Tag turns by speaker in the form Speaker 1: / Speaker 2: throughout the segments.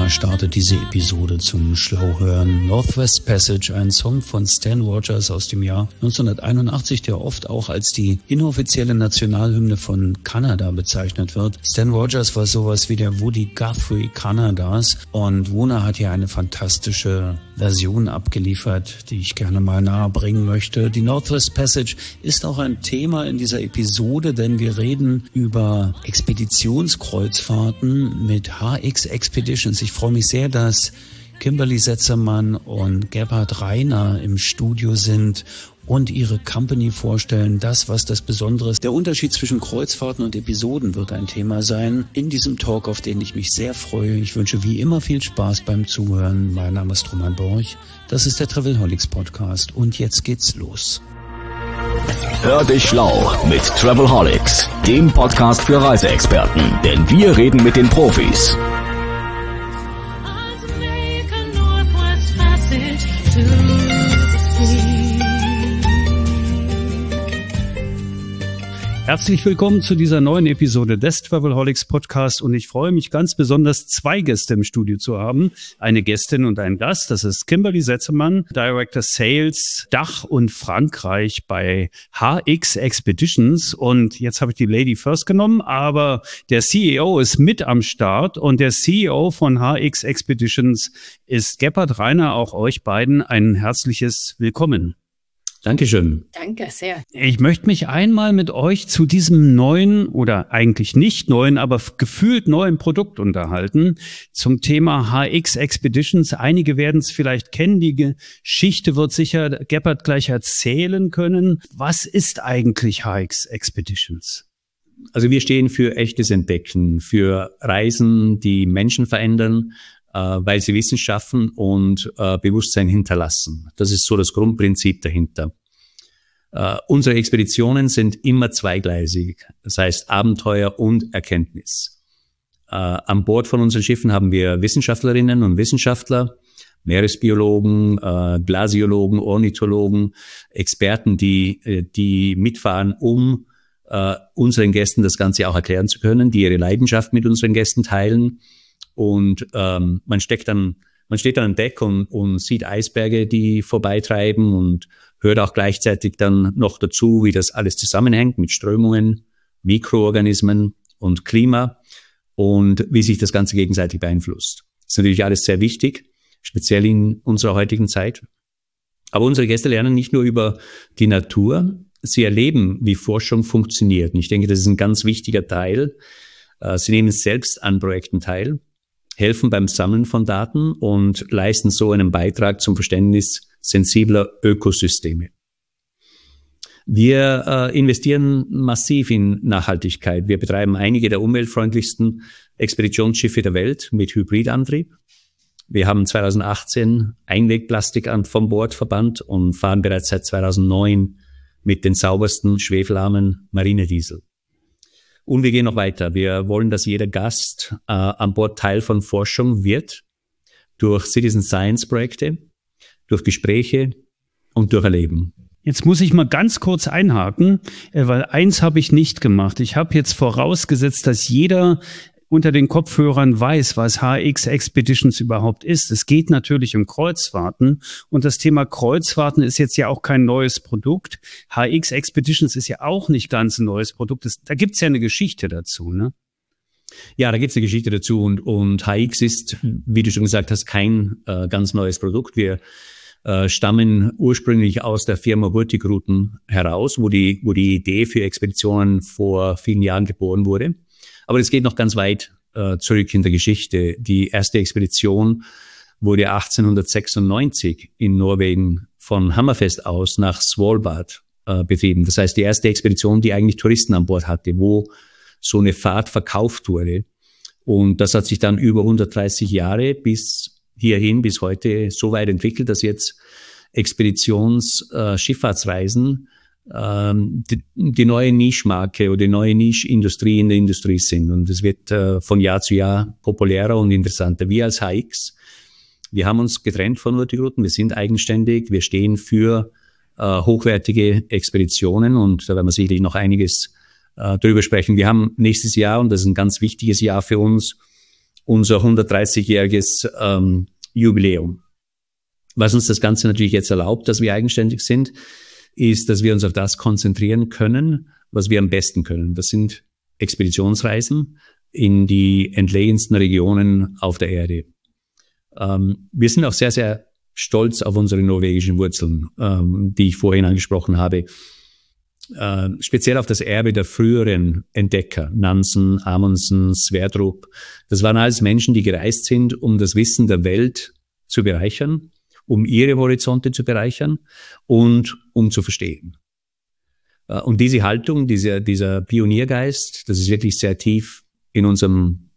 Speaker 1: Jahr startet diese Episode zum Schlauhören. Northwest Passage, ein Song von Stan Rogers aus dem Jahr 1981, der oft auch als die inoffizielle Nationalhymne von Kanada bezeichnet wird. Stan Rogers war sowas wie der Woody Guthrie Kanadas und Wona hat hier eine fantastische Version abgeliefert, die ich gerne mal nahebringen möchte. Die Northwest Passage ist auch ein Thema in dieser Episode, denn wir reden über Expeditionskreuzfahrten mit HX Expeditions. Ich freue mich sehr, dass Kimberly Setzermann und Gebhard Rainer im Studio sind und ihre Company vorstellen. Das, was das Besondere ist. Der Unterschied zwischen Kreuzfahrten und Episoden wird ein Thema sein in diesem Talk, auf den ich mich sehr freue. Ich wünsche wie immer viel Spaß beim Zuhören. Mein Name ist Roman Borch. Das ist der Travelholics Podcast und jetzt geht's los.
Speaker 2: Hör dich schlau mit Travelholics, dem Podcast für Reiseexperten, denn wir reden mit den Profis.
Speaker 1: Herzlich willkommen zu dieser neuen Episode des Travelholics Podcast und ich freue mich ganz besonders, zwei Gäste im Studio zu haben. Eine Gästin und ein Gast, das ist Kimberly Setzermann, Director Sales Dach und Frankreich bei HX Expeditions und jetzt habe ich die Lady first genommen, aber der CEO ist mit am Start und der CEO von HX Expeditions ist Gebhard Rainer, auch euch beiden ein herzliches Willkommen.
Speaker 3: Dankeschön.
Speaker 4: Danke, sehr.
Speaker 1: Ich möchte mich einmal mit euch zu diesem neuen oder eigentlich nicht neuen, aber gefühlt neuen Produkt unterhalten zum Thema HX Expeditions. Einige werden es vielleicht kennen. Die Geschichte wird sicher Gebhard gleich erzählen können. Was ist eigentlich HX Expeditions?
Speaker 3: Also wir stehen für echtes Entdecken, für Reisen, die Menschen verändern, weil sie Wissen schaffen und Bewusstsein hinterlassen. Das ist so das Grundprinzip dahinter. Unsere Expeditionen sind immer zweigleisig, das heißt Abenteuer und Erkenntnis. An Bord von unseren Schiffen haben wir Wissenschaftlerinnen und Wissenschaftler, Meeresbiologen, Glasiologen, Ornithologen, Experten, die mitfahren, um unseren Gästen das Ganze auch erklären zu können, die ihre Leidenschaft mit unseren Gästen teilen. Und man steht dann an Deck und sieht Eisberge, die vorbeitreiben und hört auch gleichzeitig dann noch dazu, wie das alles zusammenhängt mit Strömungen, Mikroorganismen und Klima und wie sich das Ganze gegenseitig beeinflusst. Das ist natürlich alles sehr wichtig, speziell in unserer heutigen Zeit. Aber unsere Gäste lernen nicht nur über die Natur, sie erleben, wie Forschung funktioniert. Und ich denke, das ist ein ganz wichtiger Teil. Sie nehmen selbst an Projekten teil, helfen beim Sammeln von Daten und leisten so einen Beitrag zum Verständnis sensibler Ökosysteme. Wir investieren massiv in Nachhaltigkeit. Wir betreiben einige der umweltfreundlichsten Expeditionsschiffe der Welt mit Hybridantrieb. Wir haben 2018 Einwegplastik vom Bord verbannt und fahren bereits seit 2009 mit den saubersten, schwefelarmen Marinediesel. Und wir gehen noch weiter. Wir wollen, dass jeder Gast an Bord Teil von Forschung wird, durch Citizen Science Projekte, durch Gespräche und durch Erleben.
Speaker 1: Jetzt muss ich mal ganz kurz einhaken, weil eins habe ich nicht gemacht. Ich habe jetzt vorausgesetzt, dass jeder unter den Kopfhörern weiß, was HX Expeditions überhaupt ist. Es geht natürlich um Kreuzfahrten und das Thema Kreuzfahrten ist jetzt ja auch kein neues Produkt. HX Expeditions ist ja auch nicht ganz ein neues Produkt. Da gibt's ja eine Geschichte dazu, ne?
Speaker 3: Ja, da gibt's eine Geschichte dazu und HX ist, wie du schon gesagt hast, kein ganz neues Produkt. Wir stammen ursprünglich aus der Firma Hurtigruten heraus, wo die Idee für Expeditionen vor vielen Jahren geboren wurde. Aber es geht noch ganz weit zurück in der Geschichte. Die erste Expedition wurde 1896 in Norwegen von Hammerfest aus nach Svalbard betrieben. Das heißt, die erste Expedition, die eigentlich Touristen an Bord hatte, wo so eine Fahrt verkauft wurde. Und das hat sich dann über 130 Jahre bis hierhin, bis heute so weit entwickelt, dass jetzt Schifffahrtsreisen die neue Nischmarke oder die neue Nischindustrie in der Industrie sind. Und es wird von Jahr zu Jahr populärer und interessanter. Wir als HX, wir haben uns getrennt von Hurtigruten, wir sind eigenständig, wir stehen für hochwertige Expeditionen und da werden wir sicherlich noch einiges drüber sprechen. Wir haben nächstes Jahr, und das ist ein ganz wichtiges Jahr für uns, unser 130-jähriges Jubiläum. Was uns das Ganze natürlich jetzt erlaubt, dass wir eigenständig sind, ist, dass wir uns auf das konzentrieren können, was wir am besten können. Das sind Expeditionsreisen in die entlegensten Regionen auf der Erde. Wir sind auch sehr, sehr stolz auf unsere norwegischen Wurzeln, die ich vorhin angesprochen habe. Speziell auf das Erbe der früheren Entdecker, Nansen, Amundsen, Sverdrup. Das waren alles Menschen, die gereist sind, um das Wissen der Welt zu bereichern, um ihre Horizonte zu bereichern und um zu verstehen. Und diese Haltung, dieser Pioniergeist, das ist wirklich sehr tief in unserem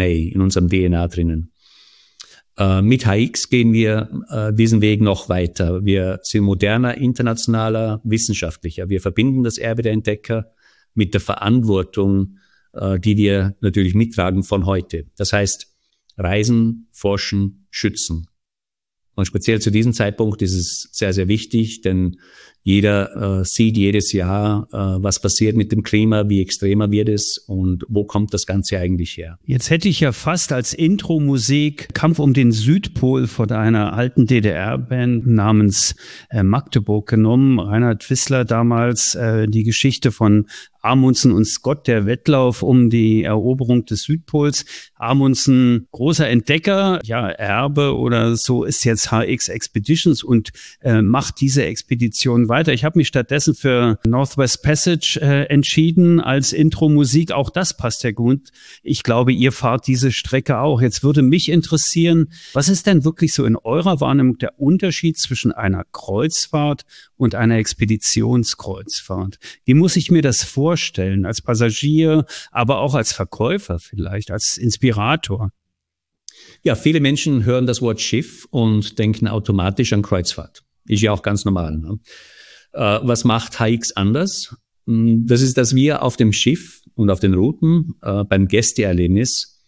Speaker 3: DNA drinnen. Mit HX gehen wir diesen Weg noch weiter. Wir sind moderner, internationaler, wissenschaftlicher. Wir verbinden das Erbe der Entdecker mit der Verantwortung, die wir natürlich mittragen von heute. Das heißt, reisen, forschen, schützen. Und speziell zu diesem Zeitpunkt ist es sehr, sehr wichtig, denn jeder sieht jedes Jahr, was passiert mit dem Klima, wie extremer wird es und wo kommt das Ganze eigentlich her.
Speaker 1: Jetzt hätte ich ja fast als Intro-Musik Kampf um den Südpol von einer alten DDR-Band namens Magdeburg genommen. Reinhard Wissler damals die Geschichte von Amundsen und Scott, der Wettlauf um die Eroberung des Südpols. Amundsen, großer Entdecker, ja, Erbe oder so ist jetzt HX Expeditions und macht diese Expedition weiter. Ich habe mich stattdessen für Northwest Passage entschieden als Intro-Musik. Auch das passt ja gut. Ich glaube, ihr fahrt diese Strecke auch. Jetzt würde mich interessieren, was ist denn wirklich so in eurer Wahrnehmung der Unterschied zwischen einer Kreuzfahrt und einer Expeditionskreuzfahrt? Wie muss ich mir das vorstellen, als Passagier, aber auch als Verkäufer vielleicht, als Inspirator?
Speaker 3: Ja, viele Menschen hören das Wort Schiff und denken automatisch an Kreuzfahrt. Ist ja auch ganz normal. Ne? Was macht HX anders? Das ist, dass wir auf dem Schiff und auf den Routen beim Gästeerlebnis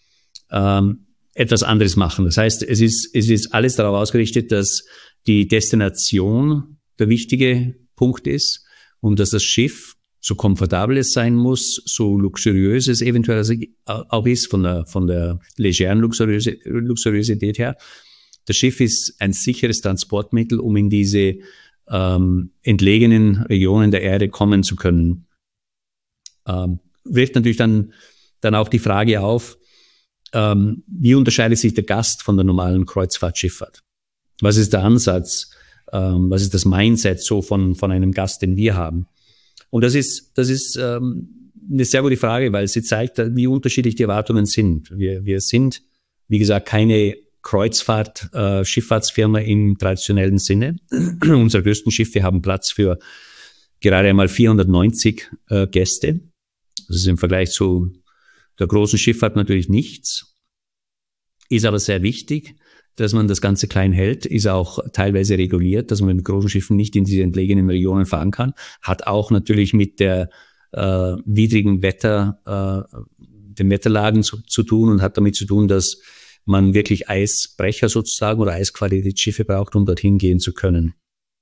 Speaker 3: etwas anderes machen. Das heißt, es ist alles darauf ausgerichtet, dass die Destination der wichtige Punkt ist und dass das Schiff, so komfortabel es sein muss, so luxuriös es eventuell auch ist, von der legeren Luxuriosität her. Das Schiff ist ein sicheres Transportmittel, um in diese entlegenen Regionen der Erde kommen zu können. Wirft natürlich dann auch die Frage auf, wie unterscheidet sich der Gast von der normalen Kreuzfahrtschifffahrt? Was ist der Ansatz? Was ist das Mindset so von einem Gast, den wir haben? Und das ist eine sehr gute Frage, weil sie zeigt, wie unterschiedlich die Erwartungen sind. Wir sind, wie gesagt, keine Schifffahrtsfirma im traditionellen Sinne. Unsere größten Schiffe haben Platz für gerade einmal 490 Gäste. Das ist im Vergleich zu der großen Schifffahrt natürlich nichts. Ist aber sehr wichtig, dass man das Ganze klein hält, ist auch teilweise reguliert, dass man mit großen Schiffen nicht in diese entlegenen Regionen fahren kann. Hat auch natürlich mit der widrigen den Wetterlagen zu tun und hat damit zu tun, dass man wirklich Eisbrecher sozusagen oder Eisqualitätsschiffe braucht, um dorthin gehen zu können.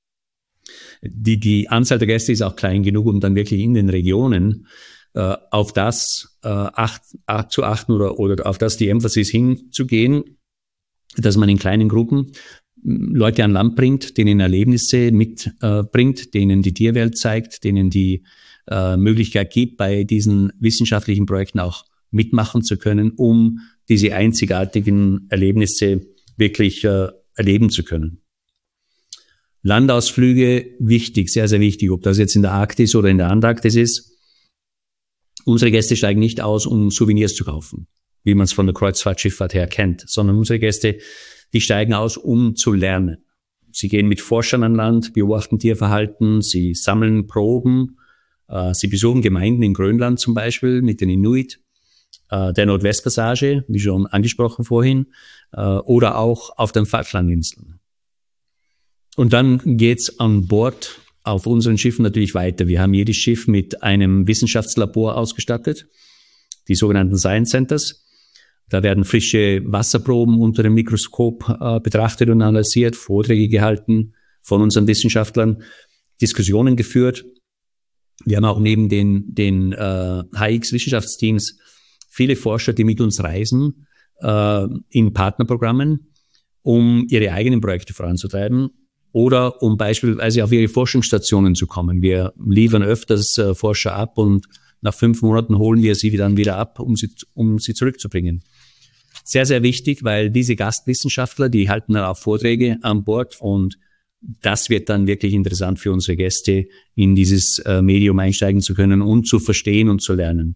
Speaker 3: Die Anzahl der Gäste ist auch klein genug, um dann wirklich in den Regionen auf das zu achten oder auf das die Emphasis hinzugehen, dass man in kleinen Gruppen Leute an Land bringt, denen Erlebnisse mitbringt, denen die Tierwelt zeigt, denen die Möglichkeit gibt, bei diesen wissenschaftlichen Projekten auch mitmachen zu können, um diese einzigartigen Erlebnisse wirklich erleben zu können. Landausflüge, wichtig, sehr, sehr wichtig, ob das jetzt in der Arktis oder in der Antarktis ist. Unsere Gäste steigen nicht aus, um Souvenirs zu kaufen, wie man es von der Kreuzfahrtschifffahrt her kennt, sondern unsere Gäste, die steigen aus, um zu lernen. Sie gehen mit Forschern an Land, beobachten Tierverhalten, sie sammeln Proben, sie besuchen Gemeinden in Grönland zum Beispiel mit den Inuit, der Nordwestpassage, wie schon angesprochen vorhin, oder auch auf den Falklandinseln. Und dann geht's an Bord auf unseren Schiffen natürlich weiter. Wir haben jedes Schiff mit einem Wissenschaftslabor ausgestattet, die sogenannten Science Centers. Da werden frische Wasserproben unter dem Mikroskop betrachtet und analysiert, Vorträge gehalten von unseren Wissenschaftlern, Diskussionen geführt. Wir haben auch neben den HX-Wissenschaftsteams viele Forscher, die mit uns reisen, in Partnerprogrammen, um ihre eigenen Projekte voranzutreiben oder um beispielsweise auf ihre Forschungsstationen zu kommen. Wir liefern öfters Forscher ab und nach 5 Monaten holen wir sie dann wieder ab, um sie zurückzubringen. Sehr, sehr wichtig, weil diese Gastwissenschaftler, die halten dann auch Vorträge an Bord und das wird dann wirklich interessant für unsere Gäste, in dieses Medium einsteigen zu können und zu verstehen und zu lernen.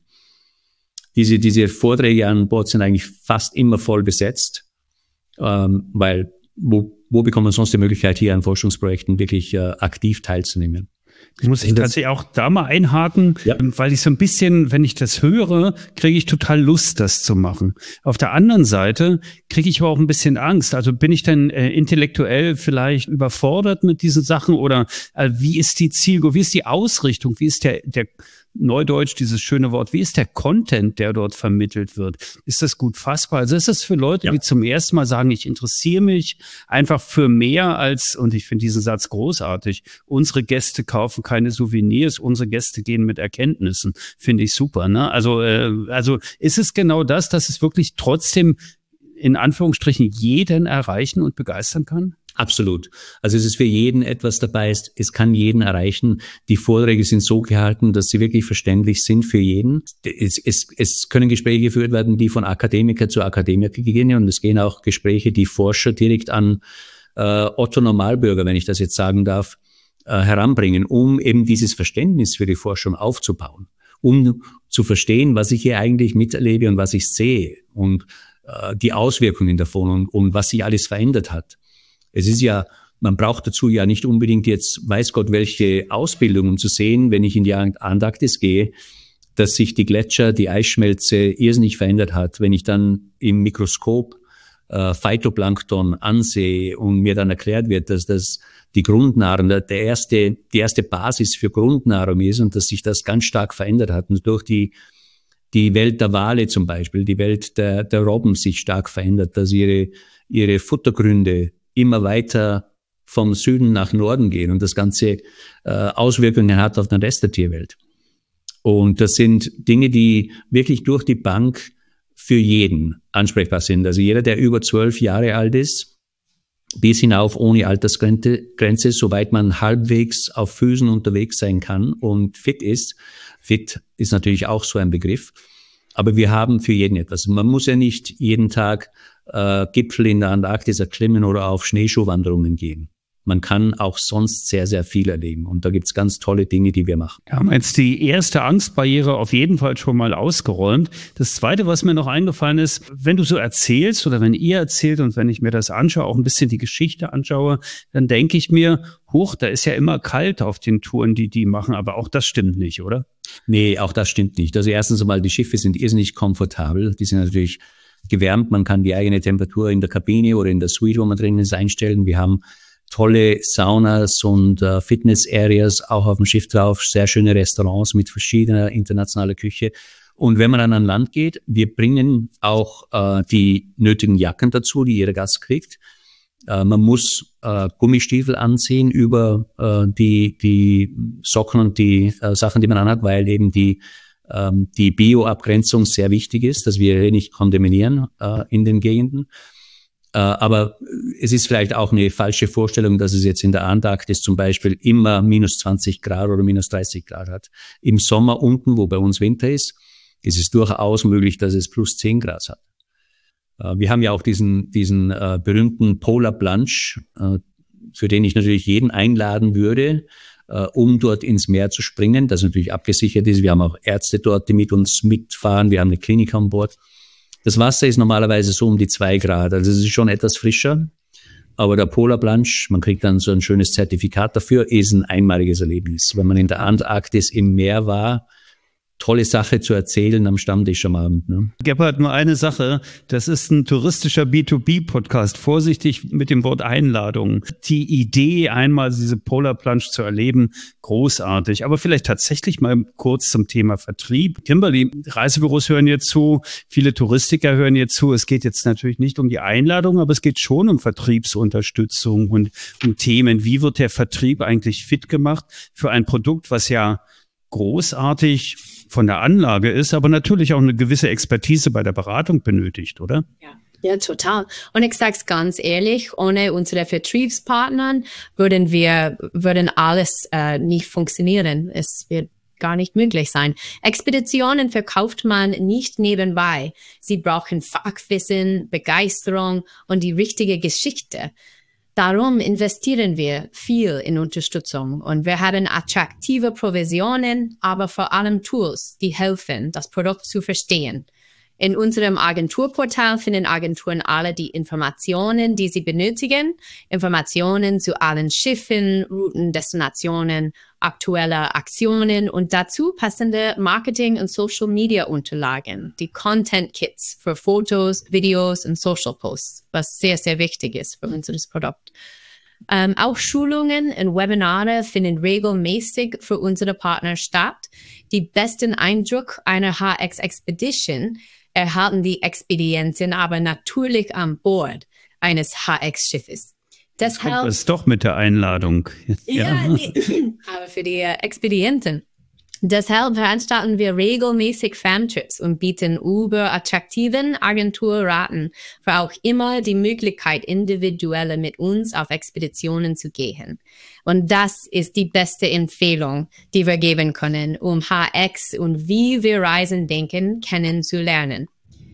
Speaker 3: Diese Vorträge an Bord sind eigentlich fast immer voll besetzt, weil wo bekommt man sonst die Möglichkeit, hier an Forschungsprojekten wirklich aktiv teilzunehmen?
Speaker 1: Muss ich tatsächlich auch da mal einhaken, weil ich so ein bisschen, wenn ich das höre, kriege ich total Lust, das zu machen. Auf der anderen Seite kriege ich aber auch ein bisschen Angst. Also bin ich denn intellektuell vielleicht überfordert mit diesen Sachen oder wie ist die Zielgruppe, wie ist die Ausrichtung, wie ist der Neudeutsch, dieses schöne Wort, wie ist der Content, der dort vermittelt wird? Ist das gut fassbar? Also ist das für Leute, die zum ersten Mal sagen, ich interessiere mich einfach für mehr als, und ich finde diesen Satz großartig, unsere Gäste kaufen keine Souvenirs, unsere Gäste gehen mit Erkenntnissen. Finde ich super, ne? Also ist es genau das, dass es wirklich trotzdem in Anführungsstrichen jeden erreichen und begeistern kann?
Speaker 3: Absolut. Also es ist für jeden etwas dabei, es kann jeden erreichen. Die Vorträge sind so gehalten, dass sie wirklich verständlich sind für jeden. Es können Gespräche geführt werden, die von Akademiker zu Akademiker gehen und es gehen auch Gespräche, die Forscher direkt an Otto Normalbürger, wenn ich das jetzt sagen darf, heranbringen, um eben dieses Verständnis für die Forschung aufzubauen, um zu verstehen, was ich hier eigentlich miterlebe und was ich sehe und die Auswirkungen davon und was sich alles verändert hat. Es ist ja, man braucht dazu ja nicht unbedingt jetzt, weiß Gott, welche Ausbildung, um zu sehen, wenn ich in die Antarktis gehe, dass sich die Gletscher, die Eisschmelze irrsinnig verändert hat. Wenn ich dann im Mikroskop Phytoplankton ansehe und mir dann erklärt wird, dass das die Grundnahrung, die erste Basis für Grundnahrung ist und dass sich das ganz stark verändert hat und durch die Welt der Wale zum Beispiel, die Welt der Robben sich stark verändert, dass ihre Futtergründe immer weiter vom Süden nach Norden gehen und das Ganze Auswirkungen hat auf den Rest der Tierwelt. Und das sind Dinge, die wirklich durch die Bank für jeden ansprechbar sind. Also jeder, der über 12 Jahre alt ist, bis hinauf ohne Altersgrenze, soweit man halbwegs auf Füßen unterwegs sein kann und fit ist. Fit ist natürlich auch so ein Begriff. Aber wir haben für jeden etwas. Man muss ja nicht jeden Tag Gipfel in der Antarktis erklimmen oder auf Schneeschuhwanderungen gehen. Man kann auch sonst sehr, sehr viel erleben. Und da gibt's ganz tolle Dinge, die wir machen.
Speaker 1: Wir haben jetzt die erste Angstbarriere auf jeden Fall schon mal ausgeräumt. Das Zweite, was mir noch eingefallen ist, wenn du so erzählst oder wenn ihr erzählt und wenn ich mir das anschaue, auch ein bisschen die Geschichte anschaue, dann denke ich mir, da ist ja immer kalt auf den Touren, die machen. Aber auch das stimmt nicht, oder?
Speaker 3: Nee, auch das stimmt nicht. Also erstens einmal, die Schiffe sind irrsinnig komfortabel. Die sind natürlich gewärmt. Man kann die eigene Temperatur in der Kabine oder in der Suite, wo man drin ist, einstellen. Wir haben tolle Saunas und Fitness-Areas auch auf dem Schiff drauf, sehr schöne Restaurants mit verschiedener internationaler Küche. Und wenn man dann an Land geht, wir bringen auch die nötigen Jacken dazu, die jeder Gast kriegt. Man muss Gummistiefel anziehen über die Socken und die Sachen, die man anhat, weil eben die Bioabgrenzung sehr wichtig ist, dass wir nicht kontaminieren in den Gegenden. Aber es ist vielleicht auch eine falsche Vorstellung, dass es jetzt in der Antarktis zum Beispiel immer minus 20 Grad oder minus 30 Grad hat. Im Sommer unten, wo bei uns Winter ist es durchaus möglich, dass es plus 10 Grad hat. Wir haben ja auch diesen berühmten Polar Plunge, für den ich natürlich jeden einladen würde, um dort ins Meer zu springen, das natürlich abgesichert ist. Wir haben auch Ärzte dort, die mit uns mitfahren. Wir haben eine Klinik an Bord. Das Wasser ist normalerweise so um die 2 Grad, also es ist schon etwas frischer. Aber der Polar Plunge, man kriegt dann so ein schönes Zertifikat dafür, ist ein einmaliges Erlebnis. Wenn man in der Antarktis im Meer war, tolle Sache zu erzählen am Stammtisch am Abend. Ne?
Speaker 1: Gebhard, nur eine Sache, das ist ein touristischer B2B-Podcast. Vorsichtig mit dem Wort Einladung. Die Idee, einmal diese Polar Plunge zu erleben, großartig. Aber vielleicht tatsächlich mal kurz zum Thema Vertrieb. Kimberly, Reisebüros hören jetzt zu, viele Touristiker hören jetzt zu. Es geht jetzt natürlich nicht um die Einladung, aber es geht schon um Vertriebsunterstützung und um Themen. Wie wird der Vertrieb eigentlich fit gemacht für ein Produkt, was ja großartig von der Anlage ist, aber natürlich auch eine gewisse Expertise bei der Beratung benötigt, oder?
Speaker 4: Ja, total. Und ich sag's ganz ehrlich, ohne unsere Vertriebspartner würden alles nicht funktionieren. Es wird gar nicht möglich sein. Expeditionen verkauft man nicht nebenbei. Sie brauchen Fachwissen, Begeisterung und die richtige Geschichte. Darum investieren wir viel in Unterstützung und wir haben attraktive Provisionen, aber vor allem Tools, die helfen, das Produkt zu verstehen. In unserem Agenturportal finden Agenturen alle die Informationen, die sie benötigen. Informationen zu allen Schiffen, Routen, Destinationen, aktuelle Aktionen und dazu passende Marketing- und Social-Media-Unterlagen, die Content-Kits für Fotos, Videos und Social-Posts, was sehr, sehr wichtig ist für unser Produkt. Auch Schulungen und Webinare finden regelmäßig für unsere Partner statt. Die besten Eindruck einer HX-Expedition erhalten die Expedienten aber natürlich an Bord eines HX-Schiffes.
Speaker 1: Deshalb kommt es doch mit der Einladung.
Speaker 4: Aber für die Expedienten. Deshalb veranstalten wir regelmäßig Famtrips und bieten über attraktiven Agenturraten für auch immer die Möglichkeit, individuell mit uns auf Expeditionen zu gehen. Und das ist die beste Empfehlung, die wir geben können, um HX und wie wir Reisen denken, kennenzulernen.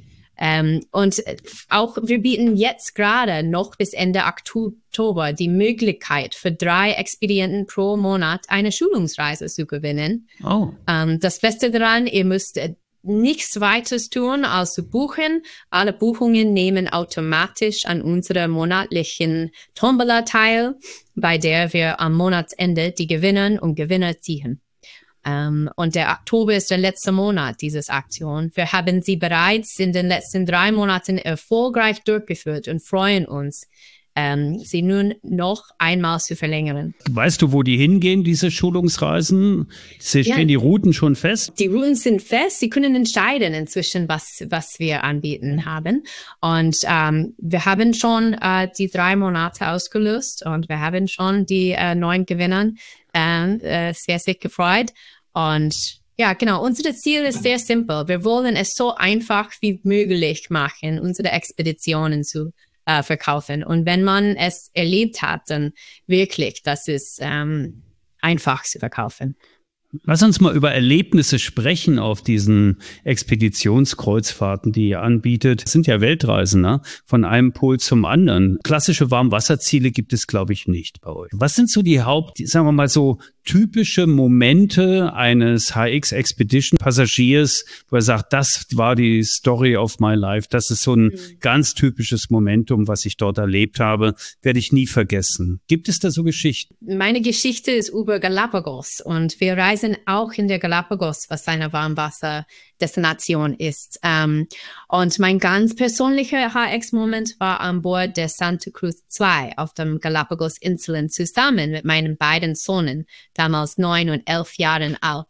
Speaker 4: Und auch wir bieten jetzt gerade noch bis Ende Oktober die Möglichkeit für 3 Expedienten pro Monat eine Schulungsreise zu gewinnen.
Speaker 1: Oh.
Speaker 4: Das Beste daran, ihr müsst nichts weiteres tun als zu buchen. Alle Buchungen nehmen automatisch an unserer monatlichen Tombola teil, bei der wir am Monatsende die Gewinnerinnen und Gewinner ziehen. Und der Oktober ist der letzte Monat dieser Aktion. Wir haben sie bereits in den letzten 3 Monaten erfolgreich durchgeführt und freuen uns, sie nun noch einmal zu verlängern.
Speaker 1: Weißt du, wo die hingehen, diese Schulungsreisen? Stehen die Routen schon fest?
Speaker 4: Die Routen sind fest. Sie können entscheiden inzwischen, was wir anbieten haben. Und wir haben schon die 3 Monate ausgelöst und wir haben schon die 9 Gewinner sehr, sehr gefreut. Und ja, genau, unser Ziel ist sehr simpel. Wir wollen es so einfach wie möglich machen, unsere Expeditionen zu verkaufen. Und wenn man es erlebt hat, dann wirklich, das ist einfach zu verkaufen.
Speaker 1: Lass uns mal über Erlebnisse sprechen auf diesen Expeditionskreuzfahrten, die ihr anbietet. Das sind ja Weltreisen, ne? Von einem Pol zum anderen. Klassische Warmwasserziele gibt es, glaube ich, nicht bei euch. Was sind so die sagen wir mal so, typische Momente eines HX-Expedition-Passagiers, wo er sagt, das war die Story of my life. Das ist so ein ganz typisches Momentum, was ich dort erlebt habe. Werde ich nie vergessen. Gibt es da so Geschichten?
Speaker 4: Meine Geschichte ist über Galapagos und wir reisen auch in der Galapagos, was eine Warmwasserdestination ist. Und mein ganz persönlicher HX-Moment war an Bord der Santa Cruz 2 auf dem Galapagos-Inseln zusammen mit meinen beiden Söhnen, damals 9 und 11 Jahren alt.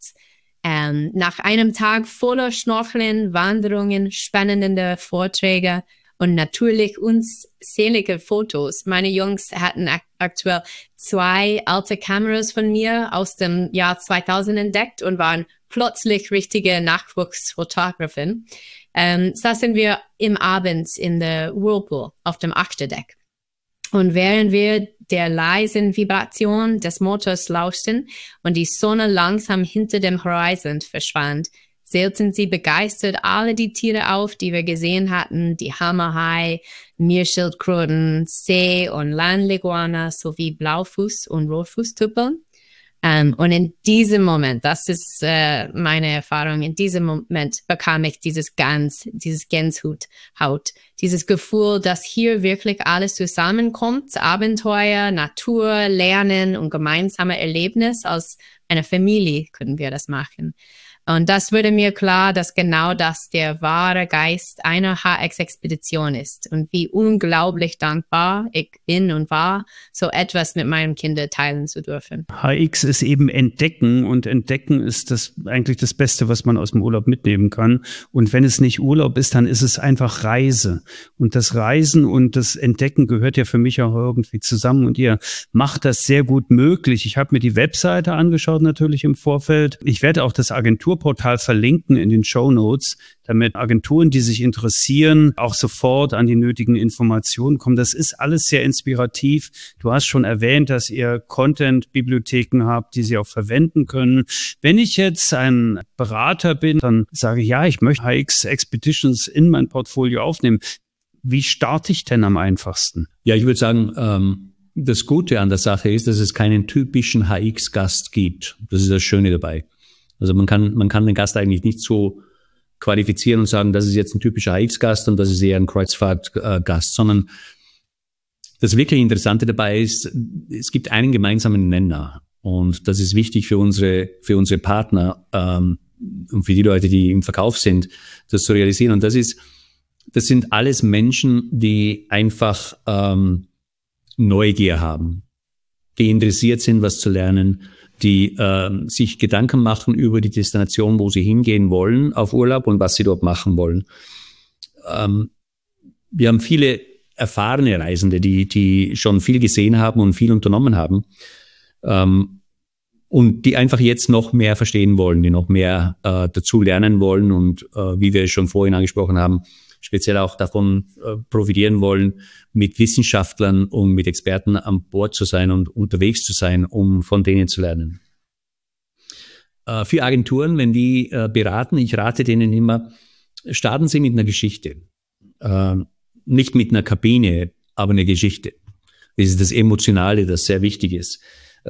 Speaker 4: Nach einem Tag voller Schnorcheln, Wanderungen, spannende Vorträge und natürlich unzählige Fotos. Meine Jungs hatten aktuell 2 alte Kameras von mir aus dem Jahr 2000 entdeckt und waren plötzlich richtige Nachwuchsfotografen. Saßen wir im Abend in der Whirlpool auf dem Achterdeck. Und während wir der leisen Vibration des Motors lauschten und die Sonne langsam hinter dem Horizont verschwand, zählten sie begeistert alle die Tiere auf, die wir gesehen hatten, die Hammerhai, Meerschildkröten, See- und Landleguana sowie Blaufuß- und Rotfußtüpfeln. Und in diesem Moment, das ist meine Erfahrung, in diesem Moment bekam ich dieses Gänsehaut, dieses Gefühl, dass hier wirklich alles zusammenkommt, Abenteuer, Natur, Lernen und gemeinsame Erlebnis. Als eine Familie können wir das machen. Und das wurde mir klar, dass genau das der wahre Geist einer HX-Expedition ist und wie unglaublich dankbar ich bin und war, so etwas mit meinem Kind teilen zu dürfen.
Speaker 1: HX ist eben Entdecken und Entdecken ist eigentlich das Beste, was man aus dem Urlaub mitnehmen kann. Und wenn es nicht Urlaub ist, dann ist es einfach Reise. Und das Reisen und das Entdecken gehört ja für mich auch irgendwie zusammen und ihr macht das sehr gut möglich. Ich habe mir die Webseite angeschaut natürlich im Vorfeld. Ich werde auch das Agenturportal Agenturportal verlinken in den Shownotes, damit Agenturen, die sich interessieren, auch sofort an die nötigen Informationen kommen. Das ist alles sehr inspirativ. Du hast schon erwähnt, dass ihr Content-Bibliotheken habt, die sie auch verwenden können. Wenn ich jetzt ein Berater bin, dann sage ich, ja, ich möchte HX Expeditions in mein Portfolio aufnehmen. Wie starte ich denn am einfachsten?
Speaker 3: Ja, ich würde sagen, das Gute an der Sache ist, dass es keinen typischen HX-Gast gibt. Das ist das Schöne dabei. Also man kann den Gast eigentlich nicht so qualifizieren und sagen, das ist jetzt ein typischer HX-Gast und das ist eher ein Kreuzfahrt-Gast, sondern das wirklich Interessante dabei ist, es gibt einen gemeinsamen Nenner und das ist wichtig für unsere Partner und für die Leute, die im Verkauf sind, das zu realisieren. Und das sind alles Menschen, die einfach Neugier haben, die interessiert sind, was zu lernen, die sich Gedanken machen über die Destination, wo sie hingehen wollen auf Urlaub und was sie dort machen wollen. Wir haben viele erfahrene Reisende, die schon viel gesehen haben und viel unternommen haben und die einfach jetzt noch mehr verstehen wollen, die noch mehr dazu lernen wollen und wie wir schon vorhin angesprochen haben, speziell auch davon profitieren wollen, mit Wissenschaftlern und mit Experten an Bord zu sein und unterwegs zu sein, um von denen zu lernen. Für Agenturen, wenn die beraten, ich rate denen immer, starten Sie mit einer Geschichte. Nicht mit einer Kabine, aber eine Geschichte. Das ist das Emotionale, das sehr wichtig ist.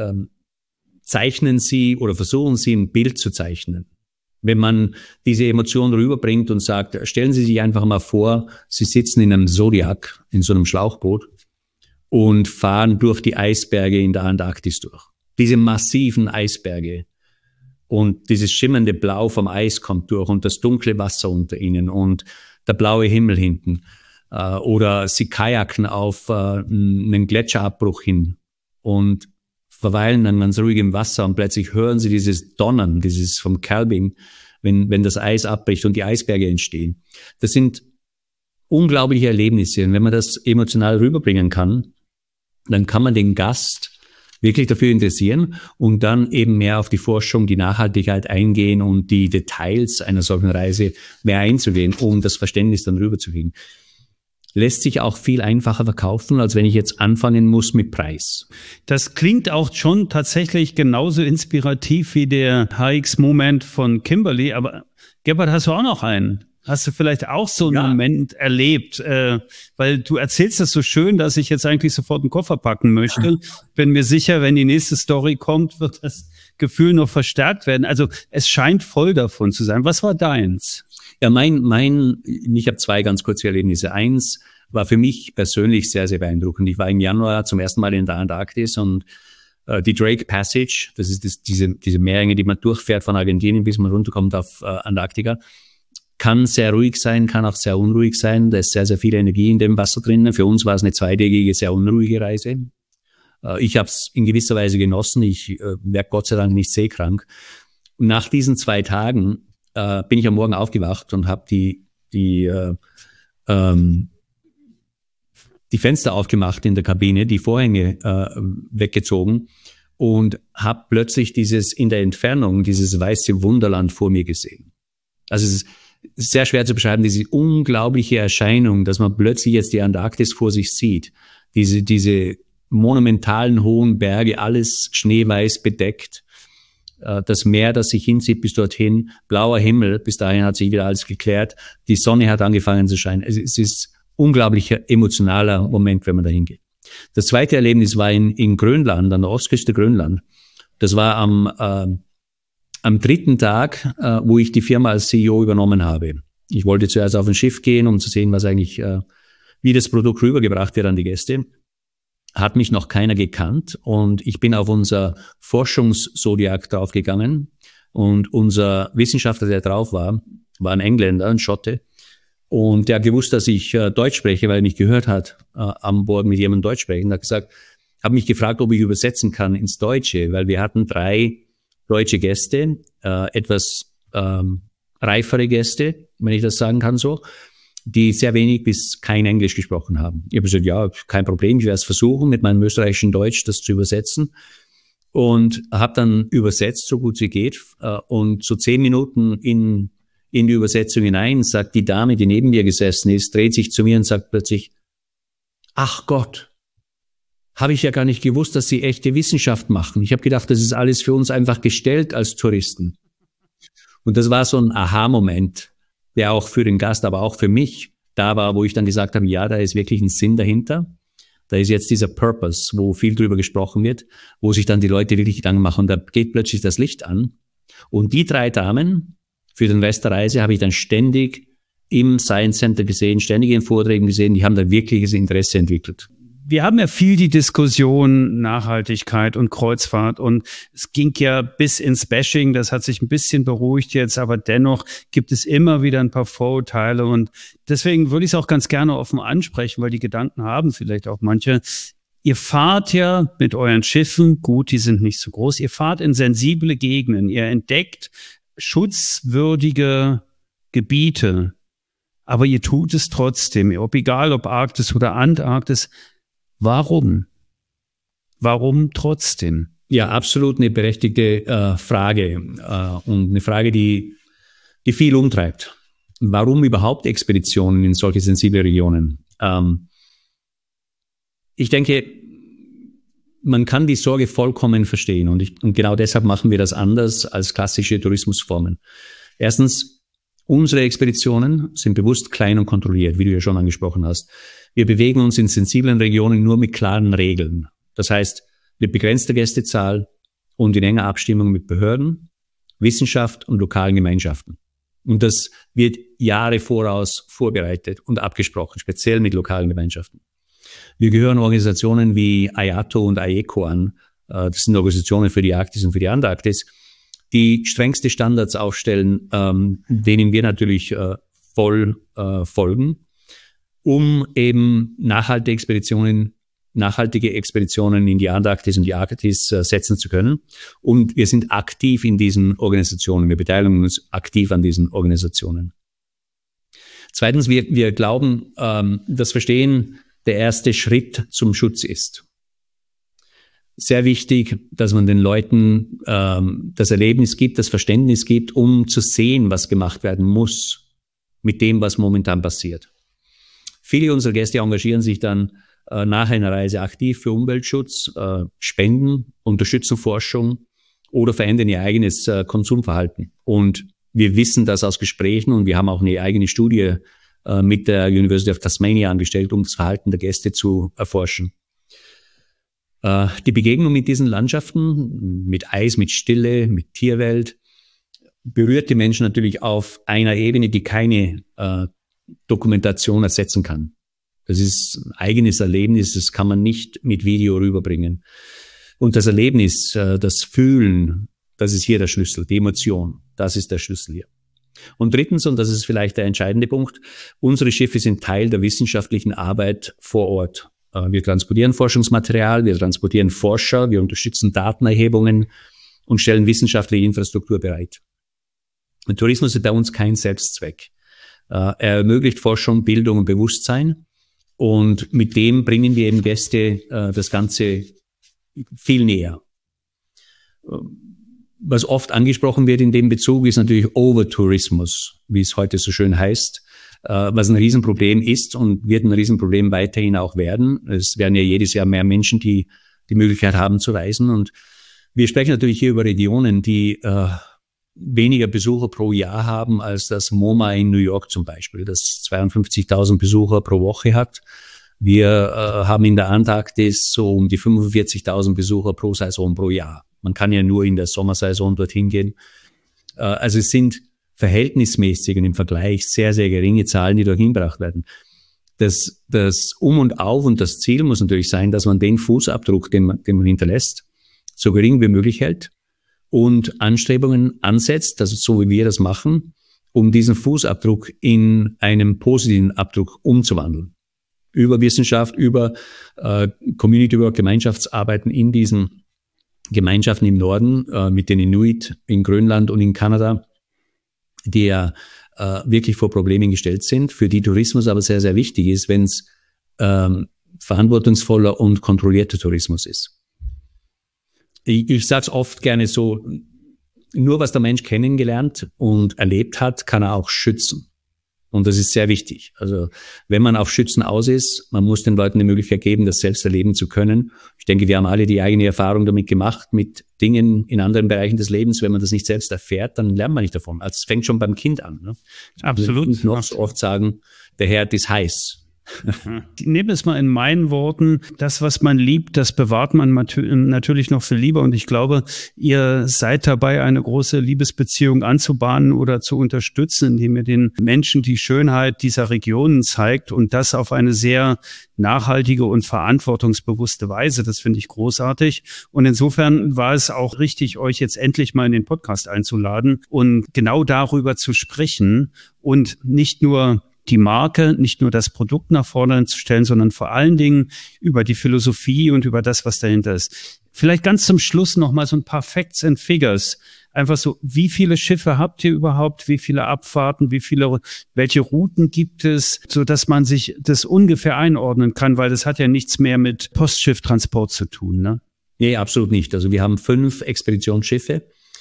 Speaker 3: Zeichnen Sie oder versuchen Sie ein Bild zu zeichnen. Wenn man diese Emotion rüberbringt und sagt, stellen Sie sich einfach mal vor, Sie sitzen in einem Zodiac, in so einem Schlauchboot und fahren durch die Eisberge in der Antarktis durch. Diese massiven Eisberge und dieses schimmernde Blau vom Eis kommt durch und das dunkle Wasser unter Ihnen und der blaue Himmel hinten. Oder Sie kajaken auf einen Gletscherabbruch hin und verweilen dann ganz ruhig im Wasser und plötzlich hören Sie dieses Donnern, dieses vom Calving, wenn das Eis abbricht und die Eisberge entstehen. Das sind unglaubliche Erlebnisse. Und wenn man das emotional rüberbringen kann, dann kann man den Gast wirklich dafür interessieren und dann eben mehr auf die Forschung, die Nachhaltigkeit eingehen und die Details einer solchen Reise mehr einzugehen, um das Verständnis dann rüberzukriegen. Lässt sich auch viel einfacher verkaufen, als wenn ich jetzt anfangen muss mit Preis.
Speaker 1: Das klingt auch schon tatsächlich genauso inspirativ wie der HX-Moment von Kimberly. Aber Gebhard, hast du auch noch einen? Hast du vielleicht auch so einen Moment erlebt? Weil du erzählst das so schön, dass ich jetzt eigentlich sofort einen Koffer packen möchte. Bin mir sicher, wenn die nächste Story kommt, wird das Gefühl noch verstärkt werden. Also es scheint voll davon zu sein. Was war deins?
Speaker 3: Ja, ich habe zwei ganz kurze Erlebnisse. Eins war für mich persönlich sehr, sehr beeindruckend. Ich war im Januar zum ersten Mal in der Antarktis und die Drake Passage, das ist diese Meerenge, die man durchfährt von Argentinien, bis man runterkommt auf Antarktika, kann sehr ruhig sein, kann auch sehr unruhig sein. Da ist sehr, sehr viel Energie in dem Wasser drin. Für uns war es eine zweitägige, sehr unruhige Reise. Ich habe es in gewisser Weise genossen. Ich werde Gott sei Dank nicht seekrank. Und nach diesen 2 Tagen bin ich am Morgen aufgewacht und habe die Fenster aufgemacht in der Kabine, die Vorhänge weggezogen und habe plötzlich in der Entfernung dieses weiße Wunderland vor mir gesehen. Also es ist sehr schwer zu beschreiben, diese unglaubliche Erscheinung, dass man plötzlich jetzt die Antarktis vor sich sieht, diese monumentalen hohen Berge, alles schneeweiß bedeckt. Das Meer, das sich hinzieht bis dorthin, blauer Himmel, bis dahin hat sich wieder alles geklärt, die Sonne hat angefangen zu scheinen. Es ist unglaublicher emotionaler Moment, wenn man da hingeht. Das zweite Erlebnis war in Grönland, an der Ostküste Grönland. Das war am 3. Tag, wo ich die Firma als CEO übernommen habe. Ich wollte zuerst auf ein Schiff gehen, um zu sehen, was eigentlich, wie das Produkt rübergebracht wird an die Gäste. Hat mich noch keiner gekannt und ich bin auf unser Forschungszodiac draufgegangen und unser Wissenschaftler, der drauf war ein Engländer, ein Schotte und der hat gewusst, dass ich Deutsch spreche, weil er mich gehört hat, an Bord mit jemandem Deutsch sprechen. Er hat mich gefragt, ob ich übersetzen kann ins Deutsche, weil wir hatten 3 deutsche Gäste, etwas reifere Gäste, wenn ich das sagen kann so, die sehr wenig bis kein Englisch gesprochen haben. Ich habe gesagt, ja, kein Problem, ich werde es versuchen, mit meinem österreichischen Deutsch das zu übersetzen. und habe dann übersetzt, so gut wie geht. Und so 10 Minuten in die Übersetzung hinein sagt die Dame, die neben mir gesessen ist, dreht sich zu mir und sagt plötzlich, ach Gott, habe ich ja gar nicht gewusst, dass Sie echte Wissenschaft machen. Ich habe gedacht, das ist alles für uns einfach gestellt als Touristen. Und das war so ein Aha-Moment, der auch für den Gast, aber auch für mich da war, wo ich dann gesagt habe, ja, da ist wirklich ein Sinn dahinter. Da ist jetzt dieser Purpose, wo viel drüber gesprochen wird, wo sich dann die Leute wirklich Gedanken machen. Und da geht plötzlich das Licht an. Und die 3 Damen für den Rest der Reise habe ich dann ständig im Science Center gesehen, ständig in Vorträgen gesehen, die haben da wirkliches Interesse entwickelt.
Speaker 1: Wir haben ja viel die Diskussion Nachhaltigkeit und Kreuzfahrt und es ging ja bis ins Bashing, das hat sich ein bisschen beruhigt jetzt, aber dennoch gibt es immer wieder ein paar Vorurteile und deswegen würde ich es auch ganz gerne offen ansprechen, weil die Gedanken haben vielleicht auch manche. Ihr fahrt ja mit euren Schiffen, gut, die sind nicht so groß, ihr fahrt in sensible Gegenden, ihr entdeckt schutzwürdige Gebiete, aber ihr tut es trotzdem, egal ob Arktis oder Antarktis. Warum? Warum trotzdem?
Speaker 3: Ja, absolut eine berechtigte Frage und eine Frage, die viel umtreibt. Warum überhaupt Expeditionen in solche sensible Regionen? Ich denke, man kann die Sorge vollkommen verstehen und genau deshalb machen wir das anders als klassische Tourismusformen. Erstens, unsere Expeditionen sind bewusst klein und kontrolliert, wie du ja schon angesprochen hast. Wir bewegen uns in sensiblen Regionen nur mit klaren Regeln. Das heißt, mit begrenzter Gästezahl und in enger Abstimmung mit Behörden, Wissenschaft und lokalen Gemeinschaften. Und das wird Jahre voraus vorbereitet und abgesprochen, speziell mit lokalen Gemeinschaften. Wir gehören Organisationen wie IATO und IECO an. Das sind Organisationen für die Arktis und für die Antarktis, die strengste Standards aufstellen, denen wir natürlich voll folgen, um eben nachhaltige Expeditionen in die Antarktis und die Arktis setzen zu können. Und wir sind aktiv in diesen Organisationen. Wir beteiligen uns aktiv an diesen Organisationen. Zweitens, wir glauben, das Verstehen der erste Schritt zum Schutz ist. Sehr wichtig, dass man den Leuten das Erlebnis gibt, das Verständnis gibt, um zu sehen, was gemacht werden muss mit dem, was momentan passiert. Viele unserer Gäste engagieren sich dann nach einer Reise aktiv für Umweltschutz, spenden, unterstützen Forschung oder verändern ihr eigenes Konsumverhalten. Und wir wissen das aus Gesprächen und wir haben auch eine eigene Studie mit der University of Tasmania angestellt, um das Verhalten der Gäste zu erforschen. Die Begegnung mit diesen Landschaften, mit Eis, mit Stille, mit Tierwelt, berührt die Menschen natürlich auf einer Ebene, die keine Dokumentation ersetzen kann. Das ist ein eigenes Erlebnis, das kann man nicht mit Video rüberbringen. Und das Erlebnis, das Fühlen, das ist hier der Schlüssel, die Emotion, das ist der Schlüssel hier. Und drittens, und das ist vielleicht der entscheidende Punkt, unsere Schiffe sind Teil der wissenschaftlichen Arbeit vor Ort. Wir transportieren Forschungsmaterial, wir transportieren Forscher, wir unterstützen Datenerhebungen und stellen wissenschaftliche Infrastruktur bereit. Und Tourismus ist bei uns kein Selbstzweck. Er ermöglicht Forschung, Bildung und Bewusstsein und mit dem bringen wir eben Gäste das Ganze viel näher. Was oft angesprochen wird in dem Bezug, ist natürlich Overtourismus, wie es heute so schön heißt, was ein Riesenproblem ist und wird ein Riesenproblem weiterhin auch werden. Es werden ja jedes Jahr mehr Menschen, die die Möglichkeit haben zu reisen. Und wir sprechen natürlich hier über Regionen, die weniger Besucher pro Jahr haben als das MoMA in New York zum Beispiel, das 52.000 Besucher pro Woche hat. Wir haben in der Antarktis so um die 45.000 Besucher pro Saison pro Jahr. Man kann ja nur in der Sommersaison dorthin gehen. Also es sind verhältnismäßig und im Vergleich sehr, sehr geringe Zahlen, die dorthin gebracht werden. Das Um und Auf und das Ziel muss natürlich sein, dass man den Fußabdruck, den man hinterlässt, so gering wie möglich hält und Anstrebungen ansetzt, also so wie wir das machen, um diesen Fußabdruck in einen positiven Abdruck umzuwandeln. Über Wissenschaft, über Community Work, Gemeinschaftsarbeiten in diesen Gemeinschaften im Norden, mit den Inuit in Grönland und in Kanada, die ja wirklich vor Problemen gestellt sind, für die Tourismus aber sehr, sehr wichtig ist, wenn es verantwortungsvoller und kontrollierter Tourismus ist. Ich sage es oft gerne so, nur was der Mensch kennengelernt und erlebt hat, kann er auch schützen. Und das ist sehr wichtig. Also wenn man auf Schützen aus ist, man muss den Leuten die Möglichkeit geben, das selbst erleben zu können. Ich denke, wir haben alle die eigene Erfahrung damit gemacht, mit Dingen in anderen Bereichen des Lebens. Wenn man das nicht selbst erfährt, dann lernt man nicht davon. Also es fängt schon beim Kind an. Ne?
Speaker 1: Absolut.
Speaker 3: Ich noch so oft sagen, der Herd ist heiß.
Speaker 1: Ich nehme es mal in meinen Worten, das, was man liebt, das bewahrt man natürlich noch viel lieber. Und ich glaube, ihr seid dabei, eine große Liebesbeziehung anzubahnen oder zu unterstützen, indem ihr den Menschen die Schönheit dieser Regionen zeigt und das auf eine sehr nachhaltige und verantwortungsbewusste Weise. Das finde ich großartig. Und insofern war es auch richtig, euch jetzt endlich mal in den Podcast einzuladen und genau darüber zu sprechen und nicht nur die Marke, nicht nur das Produkt nach vorne zu stellen, sondern vor allen Dingen über die Philosophie und über das, was dahinter ist. Vielleicht ganz zum Schluss noch mal so ein paar Facts and Figures. Einfach so, wie viele Schiffe habt ihr überhaupt? Wie viele Abfahrten? Welche Routen gibt es? So dass man sich das ungefähr einordnen kann, weil das hat ja nichts mehr mit Postschiffttransport zu tun, ne?
Speaker 3: Nee, absolut nicht. Also wir haben 5 Expeditionsschiffe.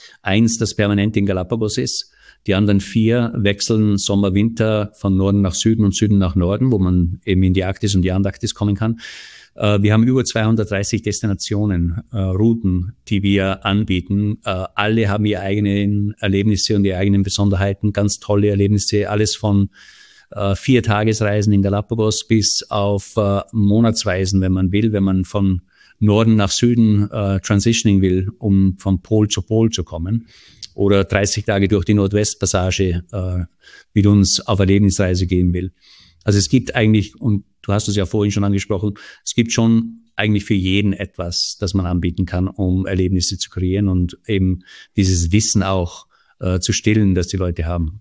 Speaker 3: 1, das permanent in Galapagos ist. Die anderen 4 wechseln Sommer, Winter von Norden nach Süden und Süden nach Norden, wo man eben in die Arktis und die Antarktis kommen kann. Wir haben über 230 Destinationen, Routen, die wir anbieten. Alle haben ihre eigenen Erlebnisse und ihre eigenen Besonderheiten, ganz tolle Erlebnisse, alles von 4-Tagesreisen in Galapagos bis auf Monatsreisen, wenn man will, wenn man von Norden nach Süden transitioning will, um von Pol zu Pol zu kommen. Oder 30 Tage durch die Nordwestpassage mit uns auf Erlebnisreise gehen will. Also es gibt eigentlich, und du hast es ja vorhin schon angesprochen, es gibt schon eigentlich für jeden etwas, das man anbieten kann, um Erlebnisse zu kreieren und eben dieses Wissen auch zu stillen, das die Leute haben.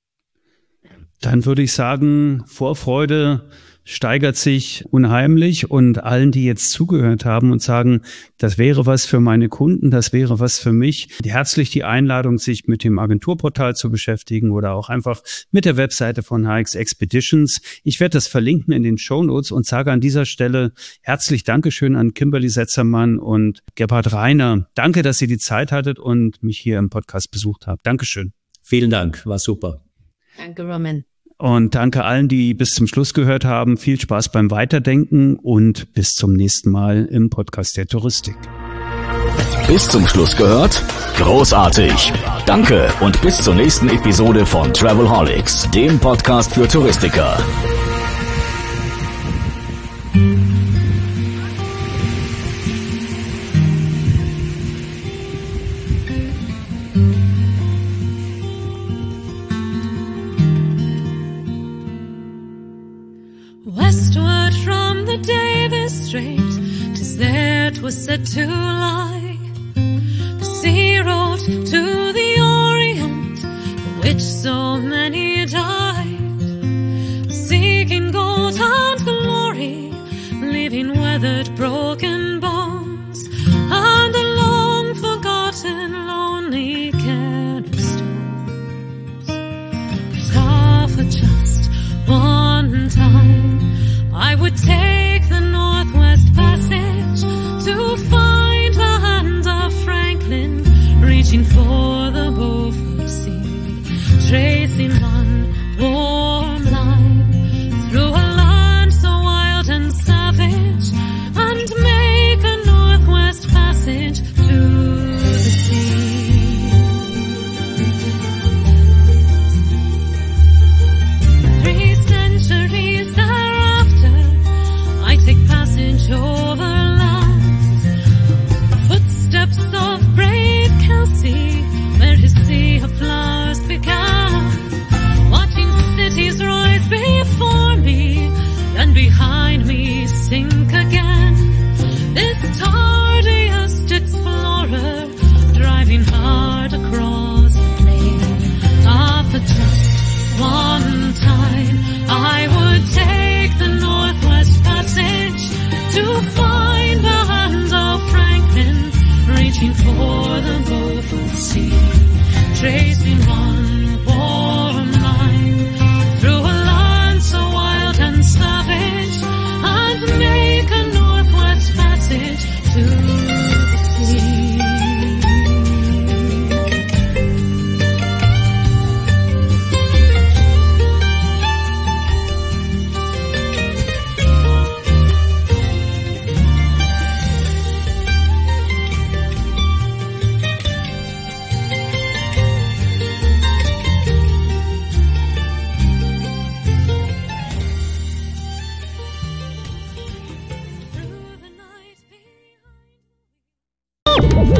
Speaker 1: Dann würde ich sagen, Vorfreude steigert sich unheimlich und allen, die jetzt zugehört haben und sagen, das wäre was für meine Kunden, das wäre was für mich, herzlich die Einladung, sich mit dem Agenturportal zu beschäftigen oder auch einfach mit der Webseite von HX Expeditions. Ich werde das verlinken in den Shownotes und sage an dieser Stelle herzlich Dankeschön an Kimberly Setzermann und Gebhard Reiner. Danke, dass ihr die Zeit hattet und mich hier im Podcast besucht habt. Dankeschön.
Speaker 3: Vielen Dank, war super.
Speaker 4: Danke, Roman.
Speaker 1: Und danke allen, die bis zum Schluss gehört haben. Viel Spaß beim Weiterdenken und bis zum nächsten Mal im Podcast der Touristik.
Speaker 2: Bis zum Schluss gehört? Großartig. Danke und bis zur nächsten Episode von Travelholics, dem Podcast für Touristiker.
Speaker 5: Westward from the Davis Strait, 'tis there 'twas said to lie. The sea road to the Orient, for which so many died, seeking gold and glory, leaving weathered, broken bones, and the long forgotten, lonely candlestones. But half a just one time I would take the Northwest Passage to find the hand of Franklin, reaching for the Beaufort Sea, tracing one warm line through a land so wild and savage, and make a Northwest Passage to the sea. 3 centuries thereafter,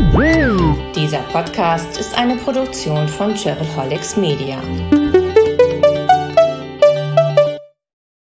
Speaker 6: Dieser Podcast ist eine Produktion von Travelholics Media.